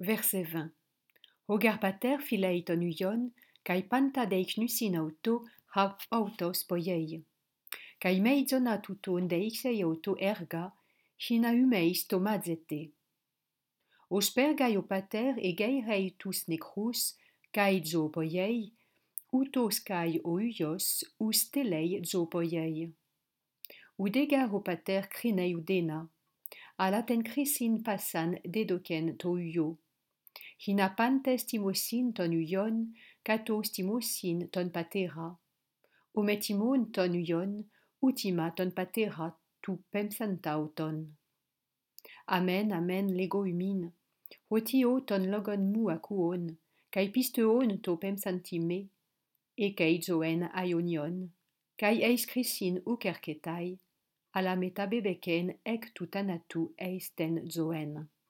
Verset 20. Hogar pater filei ton uion, kai panta deich nusin auto ha autos poiei. Kai meizona tuton deixei auto erga, hina umeis tomazete. Os pergai o pater e geirei tus necrus, kai zo poiei, utos kai o uios, us telei zo poiei. Udegar o pater crinei udena, alaten crisin passan dedoken to uio. Hina pantes timosin ton uion, katos timosin ton patera. Ometimon ton uion, utima ton patera tu pemsantau ton. Amen, amen, lego umin. Hotio ton logon mu a kuon, kai pisteon to pemsantime, e kai zoen aionion, kai eis crisin ukerketai, ala metabebeken ek tutanatu eisten zoen.